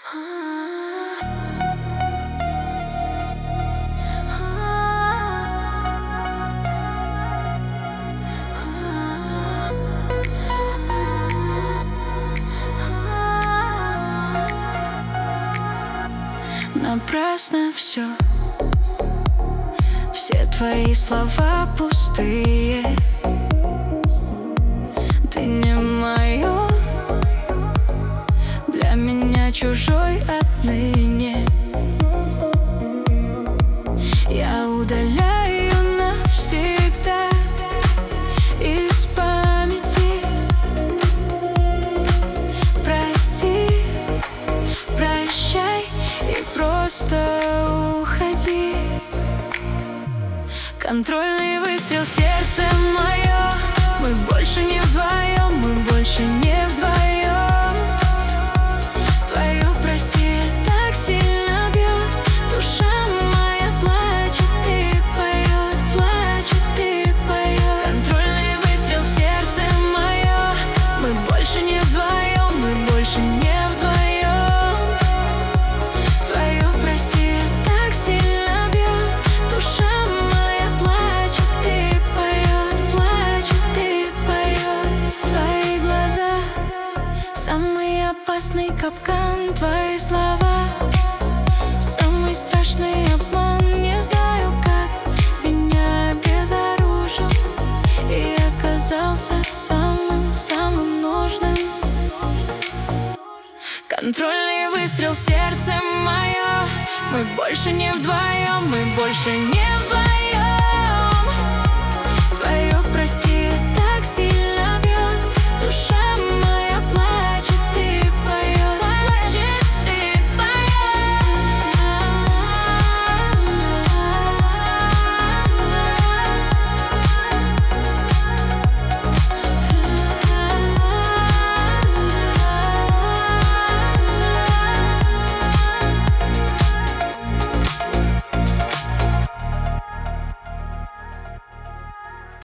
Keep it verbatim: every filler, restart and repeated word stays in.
Напрасно все, все твои слова пустые. Ты не мое, для меня чужой отныне. Я удаляю навсегда из памяти. Прости, прощай и просто уходи. Контрольный выстрел, сердце мое. Мы больше не вдвоем, мы больше не вдвоем. Твое прости так сильно бьет, душа моя плачет и поет, плачет и поет. Контрольный выстрел в сердце мое. Мы больше не вдвоем, мы больше не вдвоем. Твое прости так сильно бьет, душа моя плачет и поет, плачет и поет. Твои глаза — самый опасный капкан, твои слова — самый страшный обман. Не знаю, как меня обезоружил и оказался самым-самым нужным. Контрольный выстрел в сердце мое. Мы больше не вдвоем, мы больше не вдвоем.